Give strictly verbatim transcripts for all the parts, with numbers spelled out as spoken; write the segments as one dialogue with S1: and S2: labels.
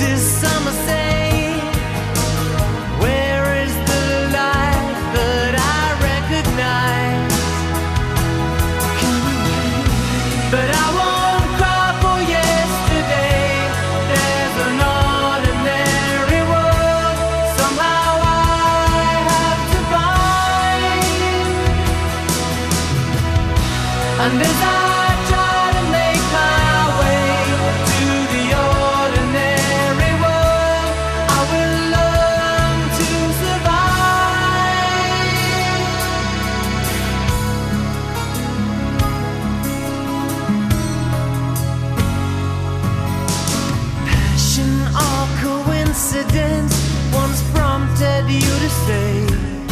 S1: And as I try to make my way to the ordinary world, I will learn to survive. Passion or coincidence once prompted you to say,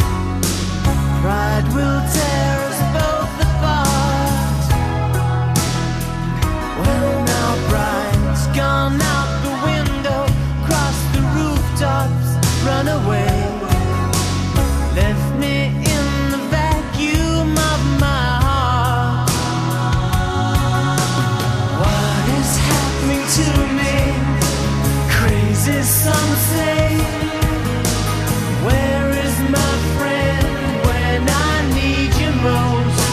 S1: pride will tear us both apart. Well, now pride's gone out the window, cross the rooftops, run away, left me in the vacuum of my heart. What is happening to me? Crazy, some say. Where is my friend when I need you most?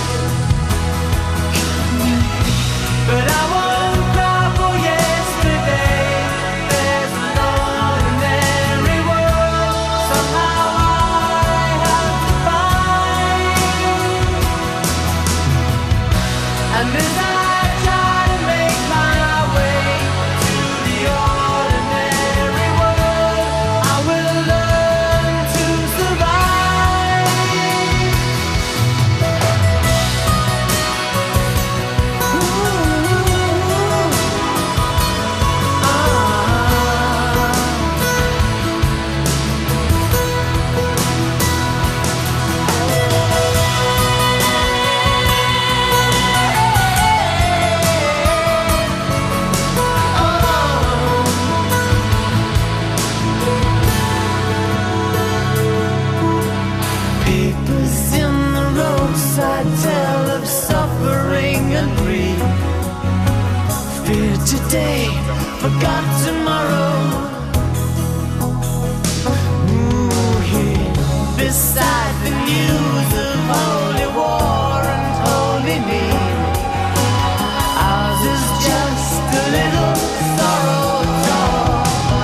S1: But I won't cry for yesterday. There's an ordinary world somehow I have to find. And as I try to make my way to the ordinary world, I will learn to survive. Ooh, papers in the roadside tell of suffering and grief. Fear today, forgot tomorrow. Ooh, here beside the news of holy war and holy need, ours is just a little sorrow talk.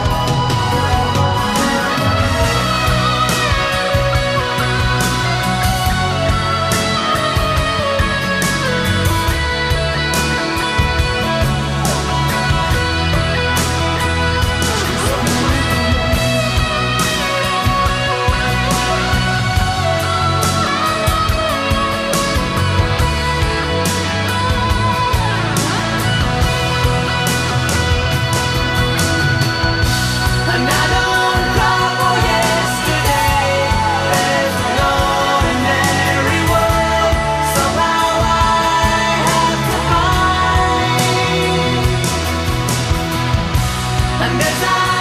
S1: And I don't cry for yesterday. There's an ordinary world somehow I have to find. And as I